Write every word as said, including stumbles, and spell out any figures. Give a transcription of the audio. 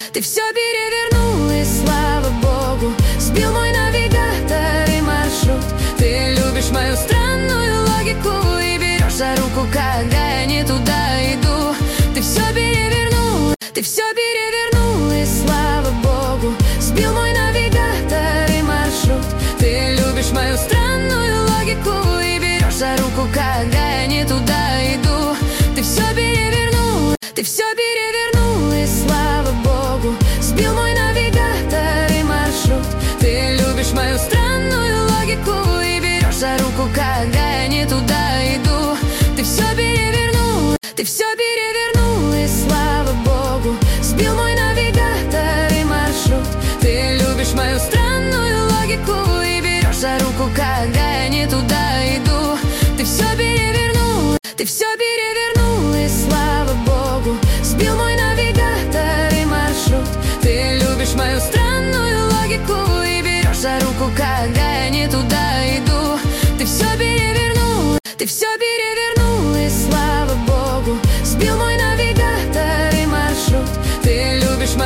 Ты все перевернул, и слава Богу, сбил мой навигатор и маршрут. Ты любишь мою странную логику и берешь за руку, когда я не туда иду. Ты все перевернул, ты все перевернул, и слава Богу, сбил мой навигатор и маршрут. Ты любишь мою странную логику и берешь за руку, когда я не туда иду. Ты все перевернул, ты все перевернул, и слава Богу, сбил мой навигатор и маршрут. Ты любишь мою странную логику и берешь за руку, когда я не туда иду. Ты все перевернул, ты все перевернул, и слава Богу, сбил мой навигатор и маршрут. Ты любишь мою странную логику и берешь за руку, когда я не туда иду. Ты все перевернул, ты все перевернул, и слава Богу, сбил мой навигатор и маршрут. Ты любишь мою странную логику и берешь за руку, когда я не туда иду. Ты все перевернул, ты все перевернул.